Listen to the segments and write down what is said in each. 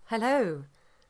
Hello,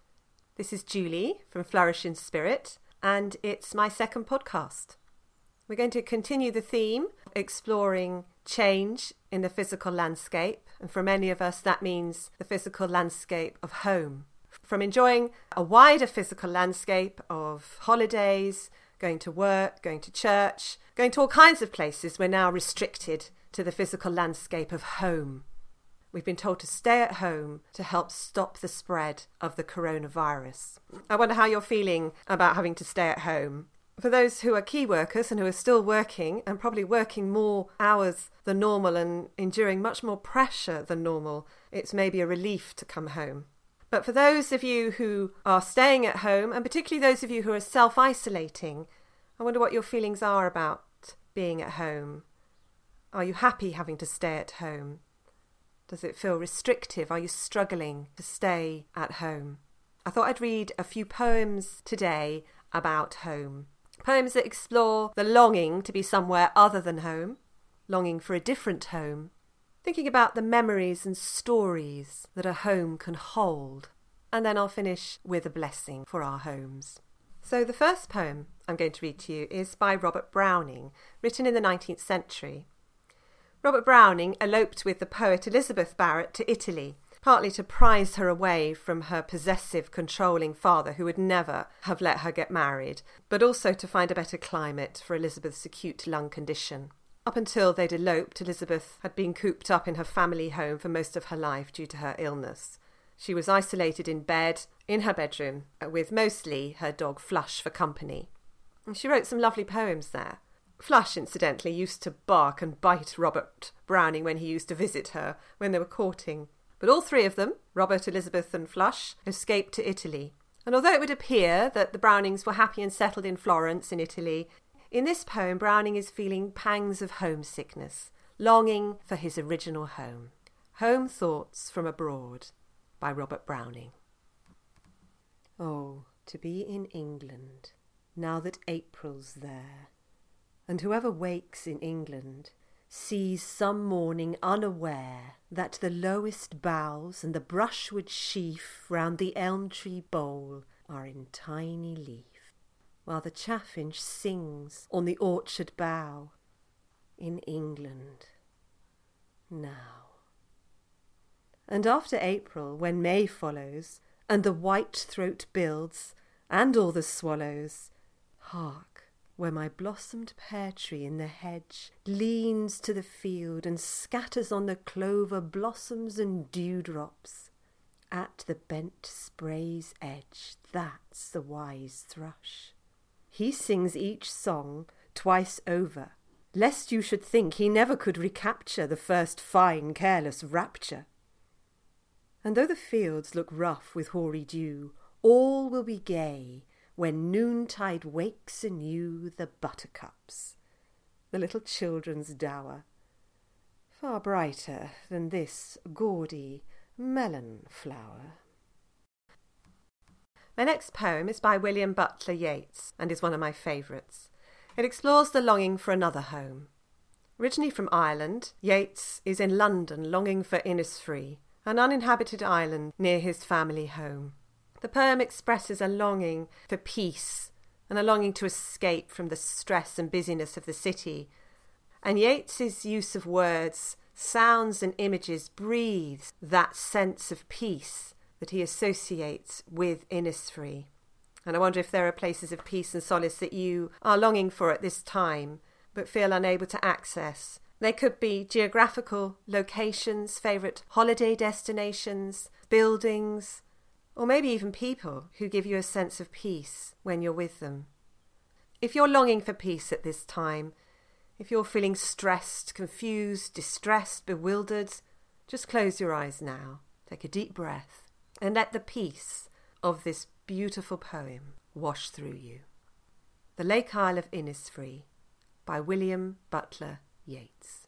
this is Julie from Flourish in Spirit, and it's my second podcast. We're going to continue the theme, exploring change in the physical landscape, and for many of us that means the physical landscape of home. From enjoying a wider physical landscape of holidays, going to work, going to church, going to all kinds of places, we're now restricted to the physical landscape of home. We've been told to stay at home to help stop the spread of the coronavirus. I wonder how you're feeling about having to stay at home. For those who are key workers and who are still working and probably working more hours than normal and enduring much more pressure than normal, it's maybe a relief to come home. But for those of you who are staying at home, and particularly those of you who are self-isolating, I wonder what your feelings are about being at home. Are you happy having to stay at home? Does it feel restrictive? Are you struggling to stay at home? I thought I'd read a few poems today about home. Poems that explore the longing to be somewhere other than home, longing for a different home, thinking about the memories and stories that a home can hold. And then I'll finish with a blessing for our homes. So the first poem I'm going to read to you is by Robert Browning, written in the 19th century. Robert Browning eloped with the poet Elizabeth Barrett to Italy, partly to prize her away from her possessive, controlling father who would never have let her get married, but also to find a better climate for Elizabeth's acute lung condition. Up until they'd eloped, Elizabeth had been cooped up in her family home for most of her life due to her illness. She was isolated in bed, in her bedroom, with mostly her dog Flush for company. And she wrote some lovely poems there. Flush, incidentally, used to bark and bite Robert Browning when he used to visit her when they were courting. But all three of them, Robert, Elizabeth and Flush, escaped to Italy. And although it would appear that the Brownings were happy and settled in Florence in Italy, in this poem Browning is feeling pangs of homesickness, longing for his original home. Home Thoughts from Abroad by Robert Browning. Oh, to be in England, now that April's there. And whoever wakes in England sees some morning unaware that the lowest boughs and the brushwood sheaf round the elm tree bole are in tiny leaf, while the chaffinch sings on the orchard bough. In England, now. And after April, when May follows, and the white throat builds, and all the swallows, hark! Where my blossomed pear tree in the hedge leans to the field and scatters on the clover blossoms and dewdrops. At the bent spray's edge, that's the wise thrush. He sings each song twice over, lest you should think he never could recapture the first fine careless rapture. And though the fields look rough with hoary dew, all will be gay when noontide wakes anew the buttercups, the little children's dower, far brighter than this gaudy melon flower. My next poem is by William Butler Yeats and is one of my favourites. It explores the longing for another home. Originally from Ireland, Yeats is in London longing for Innisfree, an uninhabited island near his family home. The poem expresses a longing for peace and a longing to escape from the stress and busyness of the city. And Yeats's use of words, sounds and images breathes that sense of peace that he associates with Innisfree. And I wonder if there are places of peace and solace that you are longing for at this time but feel unable to access. They could be geographical locations, favourite holiday destinations, buildings, or maybe even people who give you a sense of peace when you're with them. If you're longing for peace at this time, if you're feeling stressed, confused, distressed, bewildered, just close your eyes now, take a deep breath, and let the peace of this beautiful poem wash through you. The Lake Isle of Innisfree by William Butler Yeats.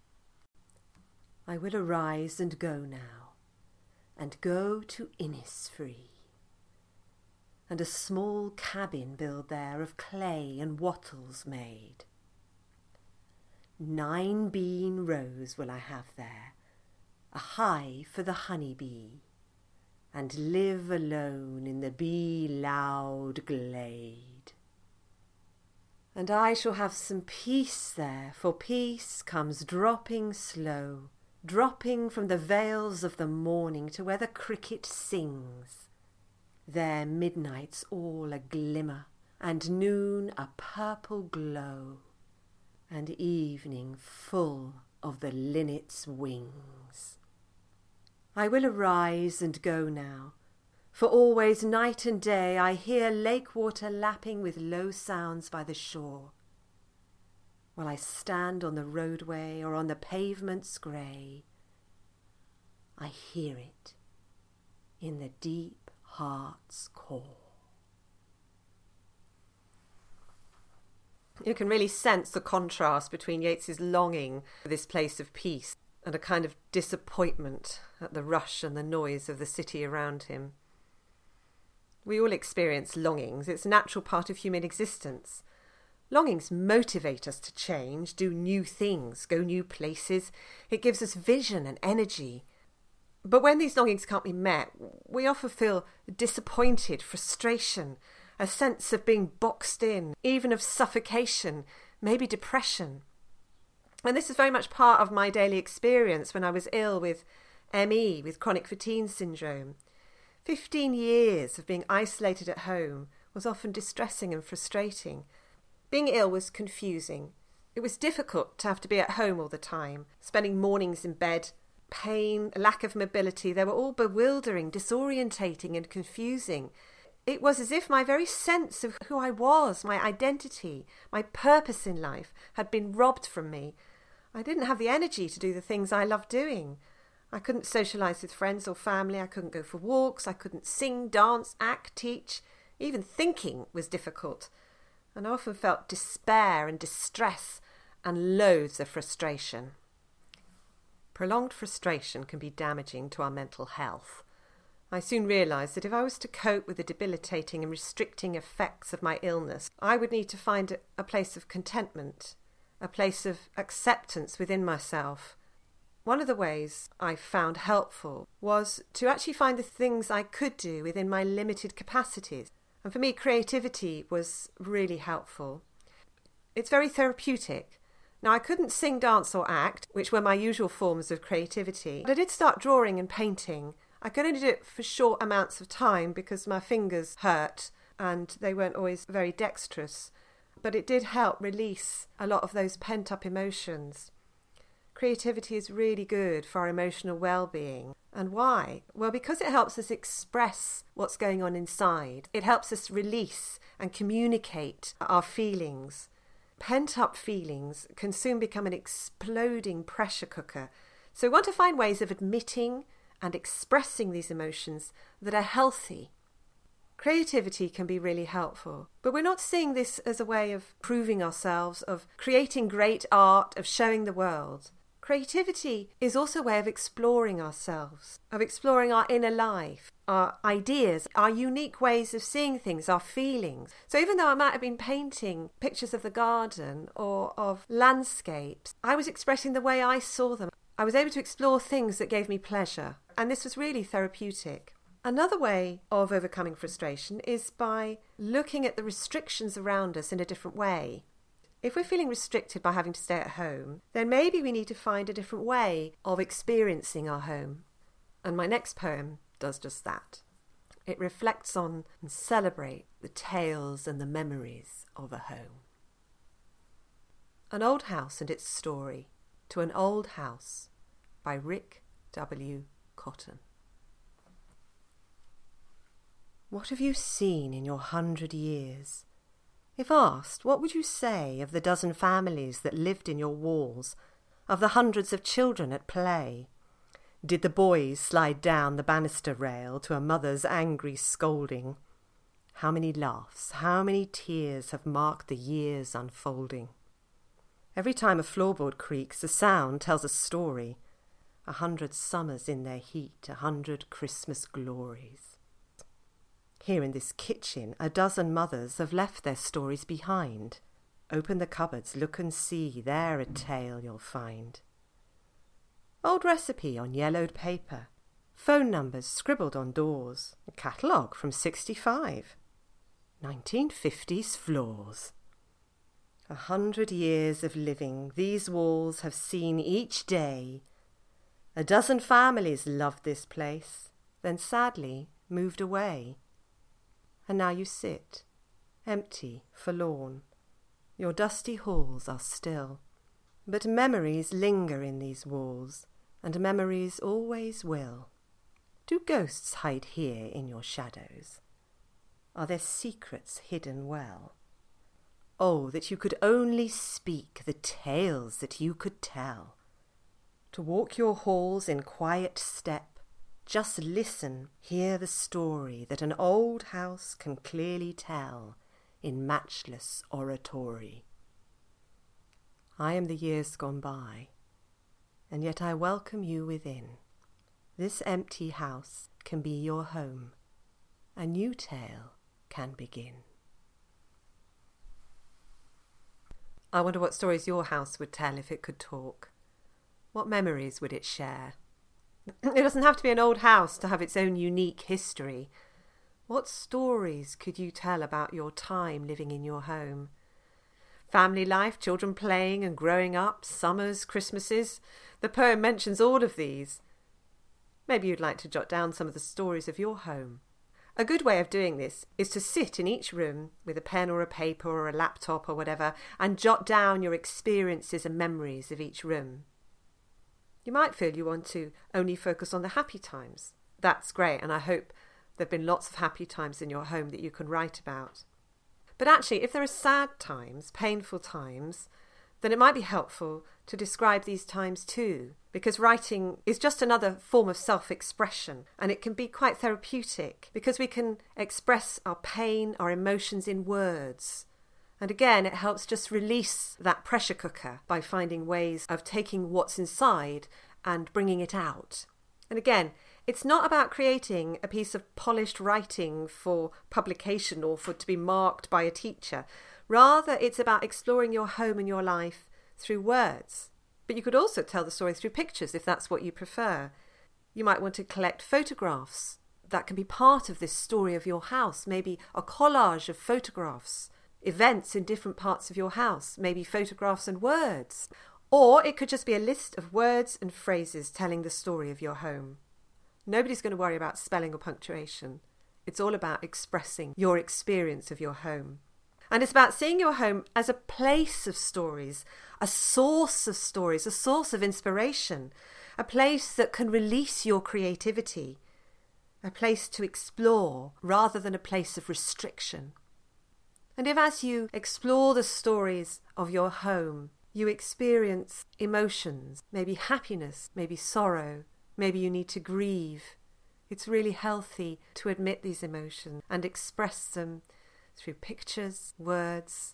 I will arise and go now, and go to Innisfree, and a small cabin build there of clay and wattles made. 9 bean rows will I have there, a hive for the honey bee, and live alone in the bee-loud glade. And I shall have some peace there, for peace comes dropping slow, dropping from the vales of the morning to where the cricket sings. There midnight's all a glimmer, and noon a purple glow, and evening full of the linnet's wings. I will arise and go now, for always night and day I hear lake water lapping with low sounds by the shore, while I stand on the roadway or on the pavements grey. I hear it in the deep heart's core. You can really sense the contrast between Yeats's longing for this place of peace and a kind of disappointment at the rush and the noise of the city around him. We all experience longings. It's a natural part of human existence. Longings motivate us to change, do new things, go new places. It gives us vision and energy. But when these longings can't be met, we often feel disappointed, frustration, a sense of being boxed in, even of suffocation, maybe depression. And this is very much part of my daily experience when I was ill with ME, with chronic fatigue syndrome. 15 years of being isolated at home was often distressing and frustrating. Being ill was confusing. It was difficult to have to be at home all the time, spending mornings in bed. Pain, a lack of mobility, they were all bewildering, disorientating and confusing. It was as if my very sense of who I was, my identity, my purpose in life had been robbed from me. I didn't have the energy to do the things I loved doing. I couldn't socialise with friends or family. I couldn't go for walks. I couldn't sing, dance, act, teach. Even thinking was difficult. And I often felt despair and distress and loads of frustration. Prolonged frustration can be damaging to our mental health. I soon realised that if I was to cope with the debilitating and restricting effects of my illness, I would need to find a place of contentment, a place of acceptance within myself. One of the ways I found helpful was to actually find the things I could do within my limited capacities. And for me, creativity was really helpful. It's very therapeutic. Now, I couldn't sing, dance or act, which were my usual forms of creativity, but I did start drawing and painting. I could only do it for short amounts of time because my fingers hurt and they weren't always very dexterous, but it did help release a lot of those pent-up emotions. Creativity is really good for our emotional well-being. And why? Well, because it helps us express what's going on inside. It helps us release and communicate our feelings. Pent-up feelings can soon become an exploding pressure cooker. So we want to find ways of admitting and expressing these emotions that are healthy. Creativity can be really helpful, but we're not seeing this as a way of proving ourselves, of creating great art, of showing the world. Creativity is also a way of exploring ourselves, of exploring our inner life, our ideas, our unique ways of seeing things, our feelings. So even though I might have been painting pictures of the garden or of landscapes, I was expressing the way I saw them. I was able to explore things that gave me pleasure, and this was really therapeutic. Another way of overcoming frustration is by looking at the restrictions around us in a different way. If we're feeling restricted by having to stay at home, then maybe we need to find a different way of experiencing our home. And my next poem does just that. It reflects on and celebrates the tales and the memories of a home. An Old House and Its Story, To an Old House, by Rick W. Cotton. What have you seen in your 100 years? If asked, what would you say of the dozen families that lived in your walls, of the hundreds of children at play? Did the boys slide down the banister rail to a mother's angry scolding? How many laughs, how many tears have marked the years unfolding? Every time a floorboard creaks, a sound tells a story. 100 summers in their heat, 100 Christmas glories. Here in this kitchen, a dozen mothers have left their stories behind. Open the cupboards, look and see, there a tale you'll find. Old recipe on yellowed paper, phone numbers scribbled on doors, a catalogue from 65, 1950s floors. 100 years of living these walls have seen each day. A dozen families loved this place, then sadly moved away. And now you sit, empty, forlorn. Your dusty halls are still. But memories linger in these walls, and memories always will. Do ghosts hide here in your shadows? Are there secrets hidden well? Oh, that you could only speak the tales that you could tell. To walk your halls in quiet step, just listen, hear the story that an old house can clearly tell in matchless oratory. I am the years gone by, and yet I welcome you within. This empty house can be your home. A new tale can begin. I wonder what stories your house would tell if it could talk. What memories would it share? It doesn't have to be an old house to have its own unique history. What stories could you tell about your time living in your home? Family life, children playing and growing up, summers, Christmases. The poem mentions all of these. Maybe you'd like to jot down some of the stories of your home. A good way of doing this is to sit in each room with a pen or a paper or a laptop or whatever and jot down your experiences and memories of each room. You might feel you want to only focus on the happy times. That's great, and I hope there have been lots of happy times in your home that you can write about. But actually, if there are sad times, painful times, then it might be helpful to describe these times too, because writing is just another form of self-expression, and it can be quite therapeutic because we can express our pain, our emotions in words. And again, it helps just release that pressure cooker by finding ways of taking what's inside and bringing it out. And again, it's not about creating a piece of polished writing for publication or for to be marked by a teacher. Rather, it's about exploring your home and your life through words. But you could also tell the story through pictures if that's what you prefer. You might want to collect photographs. That can be part of this story of your house, maybe a collage of photographs, events in different parts of your house, maybe photographs and words. Or it could just be a list of words and phrases telling the story of your home. Nobody's going to worry about spelling or punctuation. It's all about expressing your experience of your home. And it's about seeing your home as a place of stories, a source of stories, a source of inspiration, a place that can release your creativity, a place to explore rather than a place of restriction. And if as you explore the stories of your home, you experience emotions, maybe happiness, maybe sorrow, maybe you need to grieve, it's really healthy to admit these emotions and express them through pictures, words.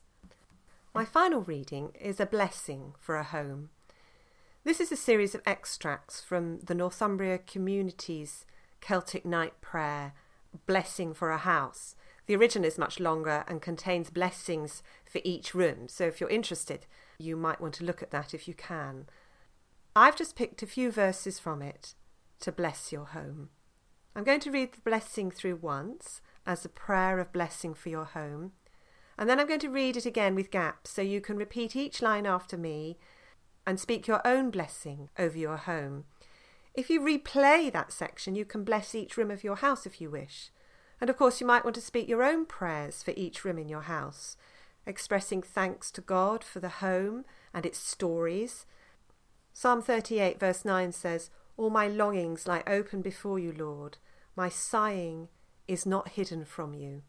My final reading is A Blessing for a Home. This is a series of extracts from the Northumbria Community's Celtic Night Prayer, Blessing for a House. The original is much longer and contains blessings for each room, so if you're interested, you might want to look at that if you can. I've just picked a few verses from it to bless your home. I'm going to read the blessing through once as a prayer of blessing for your home, and then I'm going to read it again with gaps so you can repeat each line after me and speak your own blessing over your home. If you replay that section, you can bless each room of your house if you wish. And of course, you might want to speak your own prayers for each room in your house, expressing thanks to God for the home and its stories. Psalm 38 verse 9 says, "All my longings lie open before you, Lord. My sighing is not hidden from you."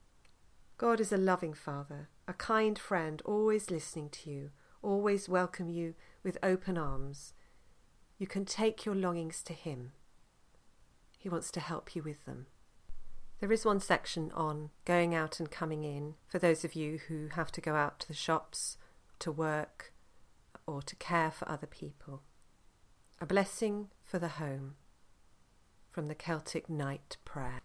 God is a loving Father, a kind friend, always listening to you, always welcome you with open arms. You can take your longings to Him. He wants to help you with them. There is one section on going out and coming in for those of you who have to go out to the shops, to work, or to care for other people. A blessing for the home from the Celtic Night Prayer.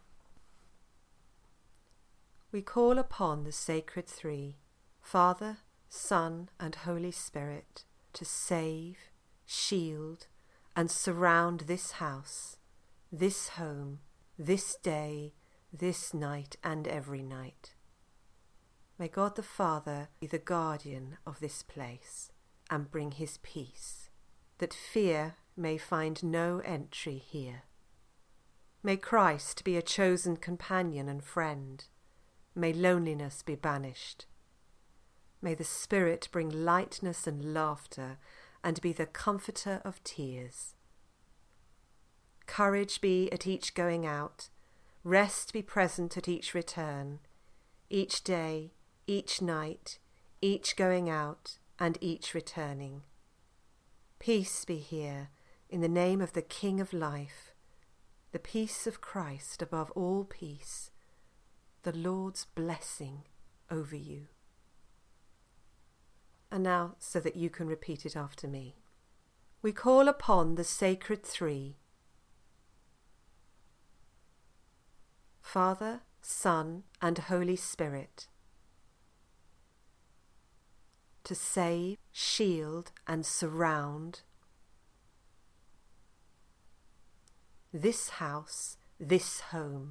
We call upon the sacred three, Father, Son, and Holy Spirit, to save, shield, and surround this house, this home, this day, this night, and every night. May God the Father be the guardian of this place and bring his peace, that fear may find no entry here. May Christ be a chosen companion and friend. May loneliness be banished. May the Spirit bring lightness and laughter and be the comforter of tears. Courage be at each going out, rest be present at each return, each day, each night, each going out and each returning. Peace be here in the name of the King of life, the peace of Christ above all peace, the Lord's blessing over you. And now, so that you can repeat it after me, we call upon the Sacred Three, Father, Son, and Holy Spirit, to save, shield, and surround this house, this home,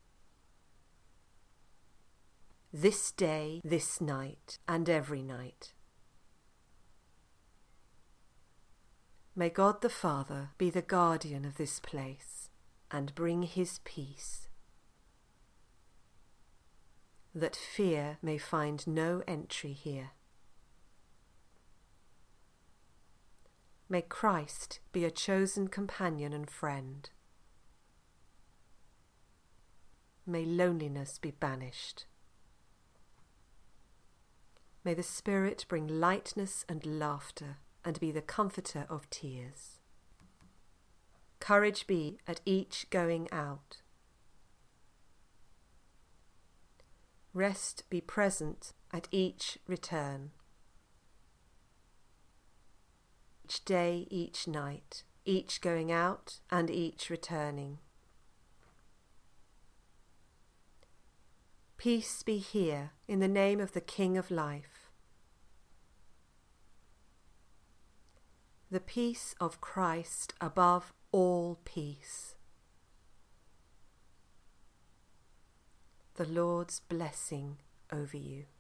this day, this night, and every night. May God the Father be the guardian of this place and bring his peace, that fear may find no entry here. May Christ be a chosen companion and friend. May loneliness be banished. May the Spirit bring lightness and laughter and be the comforter of tears. Courage be at each going out. Rest be present at each return. Each day, each night, each going out and each returning. Peace be here in the name of the King of life. The peace of Christ above all peace. The Lord's blessing over you.